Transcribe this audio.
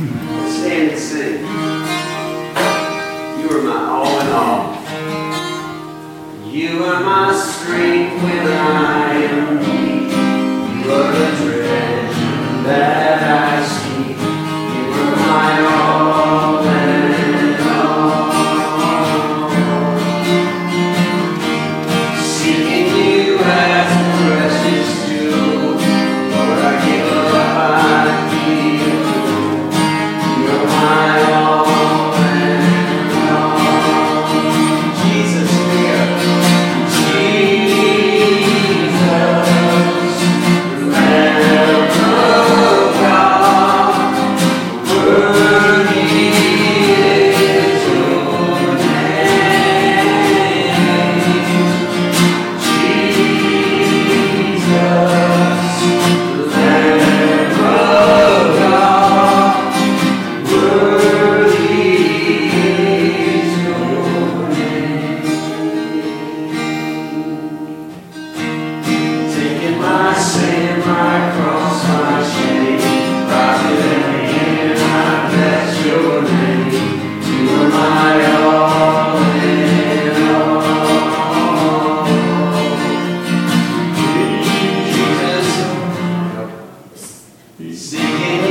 Stand and sing. You are my all in all. You are my strength when I am weak. You are the treasure that I seek. You are my all in all. Seeking you as a precious jewel, Lord, I give up, I give you. You are my all in all. Jesus, dear. Jesus, Lamb of God, worthy is your name. Jesus, Lamb of God, worthy is your name. Taking my sin, my cross, my shame, rising again, I bless your name. You are my all in all. Jesus, seeking